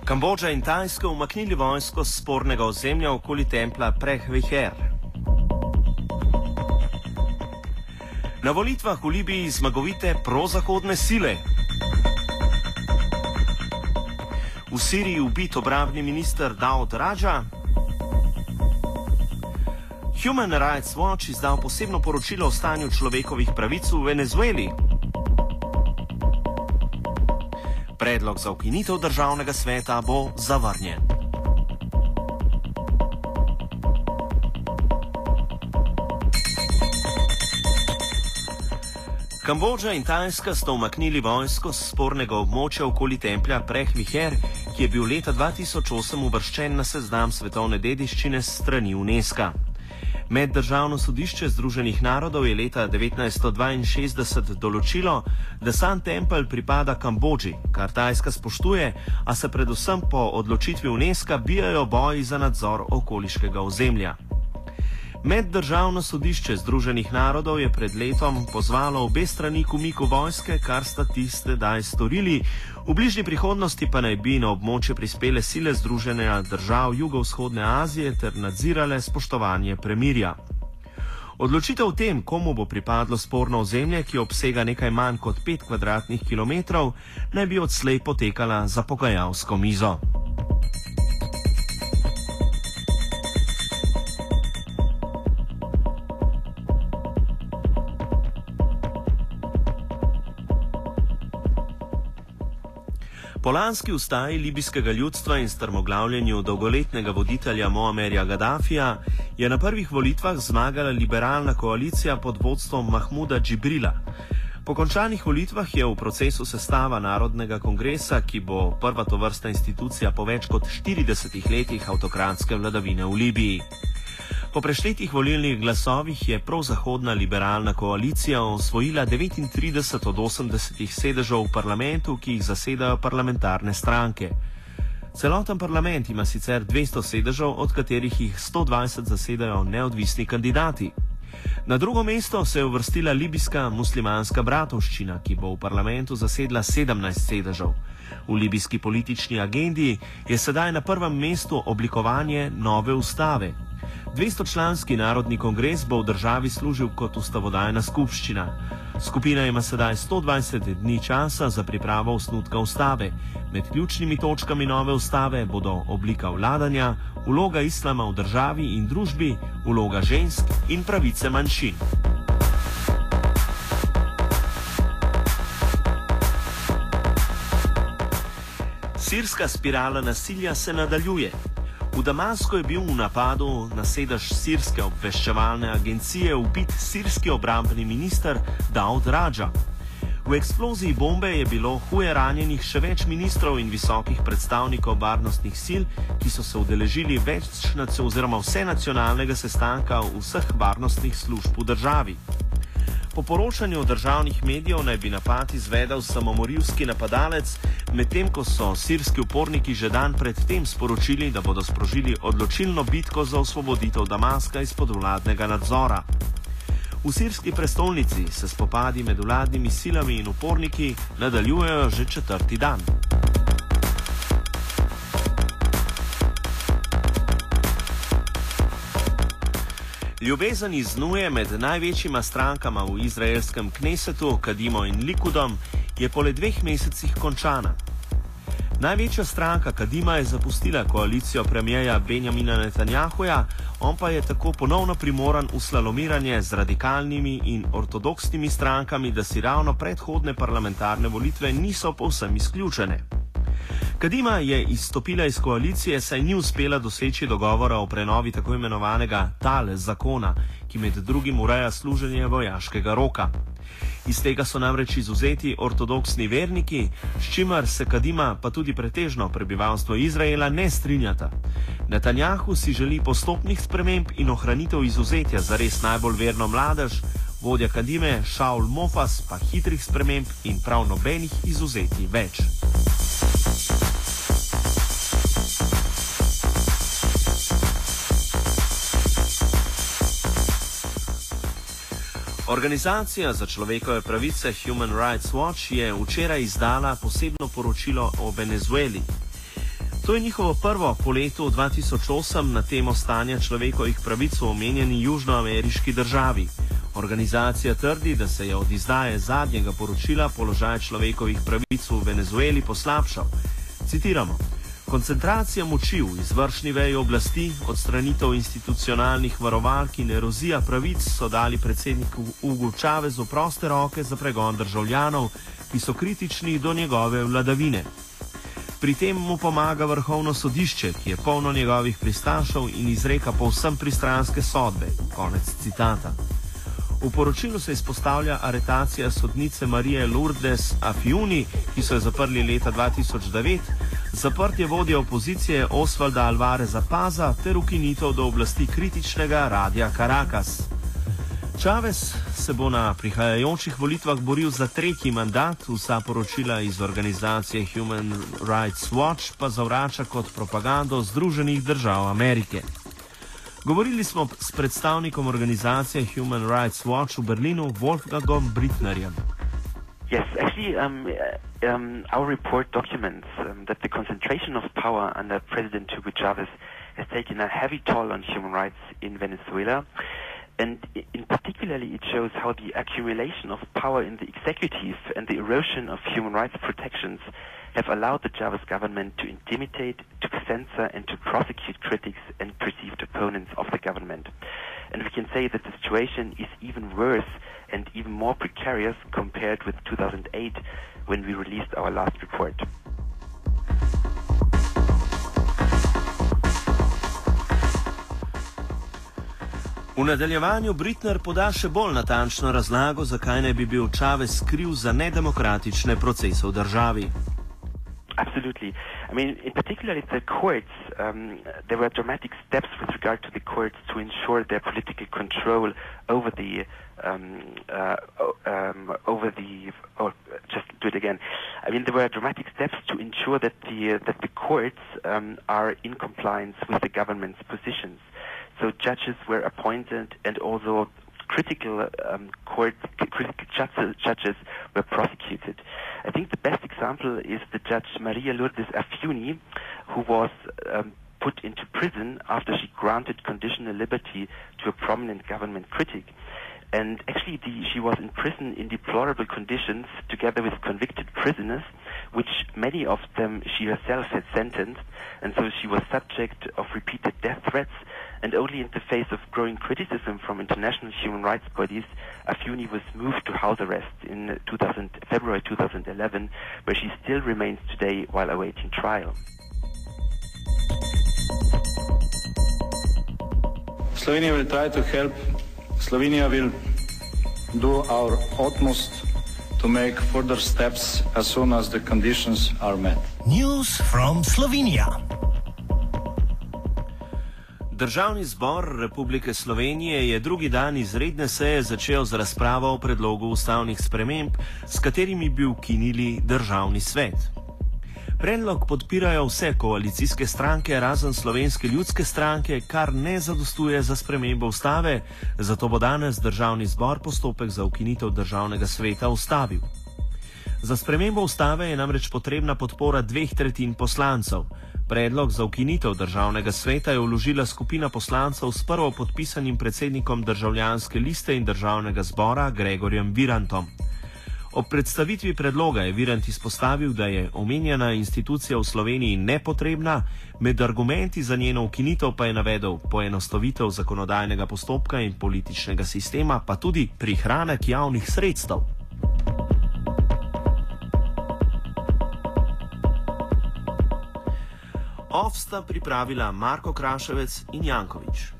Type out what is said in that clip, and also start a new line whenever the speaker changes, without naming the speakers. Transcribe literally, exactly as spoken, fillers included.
Kambodža in Tajska umaknili vojsko z spornega ozemlja okoli templja Preh Viher. Na volitvah v Libiji zmagovite prozahodne sile. V Siriji ubit obrambni minister Daud Raja. Human Rights Watch izdal posebno poročilo o stanju človekovih pravic v Venezueli. Predlog za ukinitev državnega sveta bo zavrnjen. Kambodža in Tajska sta umaknili vojsko z spornega območja okoli templja Preh Viher, ki je bil leta dva tisoč osem uvrščen na seznam svetovne dediščine s strani UNESCO. Meddržavno sodišče Združenih narodov je leta devetnajststo dvainšestdeset določilo, da sam tempelj pripada Kambodži, kar Tajska spoštuje, a se predvsem po odločitvi UNESCO bijajo boji za nadzor okoliškega ozemlja. Meddržavno sodišče Združenih narodov je pred letom pozvalo obe strani k umiku vojske, kar sta tiste daj storili, v bližnji prihodnosti pa naj bi na območje prispele sile Združenja držav jugovzhodne Azije ter nadzirale spoštovanje premirja. Odločitev o tem, komu bo pripadlo sporno ozemlje, ki obsega nekaj manj kot pet kvadratnih kilometrov, naj bi odslej potekala za pogajalsko mizo. Po lanski ustaji libijskega ljudstva in strmoglavljenju dolgoletnega voditelja Moamerja Gaddafija je na prvih volitvah zmagala liberalna koalicija pod vodstvom Mahmuda Džibrila. Po končanih volitvah je v procesu sestava Narodnega kongresa, ki bo prva tovrstna institucija po več kot štiridesetih letih avtokratske vladavine v Libiji. Po preštetih volilnih glasovih je prozahodna liberalna koalicija osvojila devetintrideset od osemdesetih sedežev v parlamentu, ki jih zasedajo parlamentarne stranke. Celoten parlament ima sicer dvesto sedežev, od katerih jih sto dvajset zasedajo neodvisni kandidati. Na drugo mesto se je uvrstila libijska muslimanska bratovščina, ki bo v parlamentu zasedla sedemnajst sedežev. V libijski politični agendi je sedaj na prvem mestu oblikovanje nove ustave. dvestočlanski narodni kongres bo v državi služil kot ustavodajna skupščina. Skupina ima sedaj sto dvajset dni časa za pripravo osnutka ustave. Med ključnimi točkami nove ustave bodo oblika vladanja, vloga islama v državi in družbi, vloga žensk in pravice manjšin. Sirska spirala nasilja se nadaljuje. V Damasku je bil v napadu na sedež sirske obveščevalne agencije ubit sirski obrambni minister Daud Raja. V eksploziji bombe je bilo huje ranjenih še več ministrov in visokih predstavnikov varnostnih sil, ki so se udeležili več oziroma vsenacionalnega sestanka vseh varnostnih služb v državi. Po poročanju državnih medijev naj bi napad izvedel samomorilski napadalec, medtem ko so sirski uporniki že dan pred tem sporočili, da bodo sprožili odločilno bitko za osvoboditev Damaska izpod vladnega nadzora. V sirski prestolnici se spopadi med vladnimi silami in uporniki nadaljujejo že četrti dan. Ljubezen iznuje med največjima strankama v izraelskem Knesetu, Kadimo in Likudom, je po le dveh mesecih končana. Največja stranka Kadima je zapustila koalicijo premierja Benjamina Netanjahuja, on pa je tako ponovno primoran v slalomiranje z radikalnimi in ortodoksnimi strankami, da si ravno predhodne parlamentarne volitve niso povsem izključene. Kadima je izstopila iz koalicije, saj ni uspela doseči dogovora o prenovi tako imenovanega Tal zakona, ki med drugim ureja služenje vojaškega roka. Iz tega so namreč izvzeti ortodoksni verniki, s čimer se Kadima pa tudi pretežno prebivalstvo Izraela ne strinjata. Netanjahu si želi postopnih sprememb in ohranitev izvzetja za res najbolj verno mladež, vodja Kadime Shaul Mofas pa hitrih sprememb in prav nobenih izvzetij več. Organizacija za človekove pravice Human Rights Watch je včeraj izdala posebno poročilo o Venezueli. To je njihovo prvo po letu dva tisoč osem na temo stanja človekovih pravic v omenjeni južnoameriški državi. Organizacija trdi, da se je od izdaje zadnjega poročila položaj človekovih pravic v Venezueli poslabšal. Citiramo: koncentracija moči v izvršni veji oblasti, odstranitev institucionalnih varovalk in erozija pravic so dali predsedniku Hugo Chávezu proste roke za pregon državljanov, ki so kritični do njegove vladavine. Pri tem mu pomaga vrhovno sodišče, ki je polno njegovih pristašev in izreka povsem pristranske sodbe. Konec citata. V poročilu se izpostavlja aretacija sodnice Marije Lourdes Afiuni, ki so jo zaprli leta dva tisoč devet, zaprtje vodje opozicije Osvalda Alvareza Paza ter ukinitev do oblasti kritičnega radia Caracas. Chávez se bo na prihajajočih volitvah boril za tretji mandat, vsa poročila iz organizacije Human Rights Watch pa zavrača kot propagando Združenih držav Amerike. Govorili smo s predstavnikom organizacije Human Rights Watch v Berlinu, Wolfgangom Brittnerjem.
Yes, actually, um, um, our report documents um, that the concentration of power under President Hugo Chávez has taken a heavy toll on human rights in Venezuela. And in particularly, it shows how the accumulation of power in the executive and the erosion of human rights protections have allowed the Chávez government to intimidate, to censor and to prosecute critics and perceived opponents of the government. And we can say that the situation is even worse and even more precarious compared with two thousand eight, when we released our last report.
V nadaljevanju Brittner poda še bolj natančno razlago, zakaj ne bi bil Chávez kriv za nedemokratične procese v državi.
Absolutely. I mean, in particular, the courts, um, there were dramatic steps with regard to the courts to ensure their political control over the, um, uh, um, over the, oh, just do it again. I mean, there were dramatic steps to ensure that the, uh, that the courts um, are in compliance with the government's positions. So judges were appointed, and also critical um, court critical judges, judges were prosecuted. I think the best example is the judge Maria Lourdes Afiuni, who was um, put into prison after she granted conditional liberty to a prominent government critic. And actually, the, she was in prison in deplorable conditions, together with convicted prisoners, which many of them she herself had sentenced, and so she was subject of repeated death threats. And only in the face of growing criticism from international human rights bodies, Afiuni was moved to house arrest in two thousand, February two thousand eleven, where she still remains today while awaiting trial.
Slovenia will try to help. Slovenia will do our utmost to make further steps as soon as the conditions are met.
News from Slovenia.
Državni zbor Republike Slovenije je drugi dan izredne seje začel z razpravo o predlogu ustavnih sprememb, s katerimi bi ukinili državni svet. Predlog podpirajo vse koalicijske stranke, razen Slovenske ljudske stranke, kar ne zadostuje za spremembo ustave, zato bo danes državni zbor postopek za ukinitev državnega sveta ustavil. Za spremembo ustave je namreč potrebna podpora dveh tretjin poslancev. Predlog za ukinitev državnega sveta je vložila skupina poslancev s prvo podpisanim predsednikom državljanske liste in državnega zbora Gregorjem Virantom. Ob predstavitvi predloga je Virant izpostavil, da je omenjena institucija v Sloveniji nepotrebna, med argumenti za njeno ukinitev pa je navedel poenostavitev zakonodajnega postopka in političnega sistema, pa tudi prihranek javnih sredstev. Off sta pripravila Marko Kraševec in Jankovič.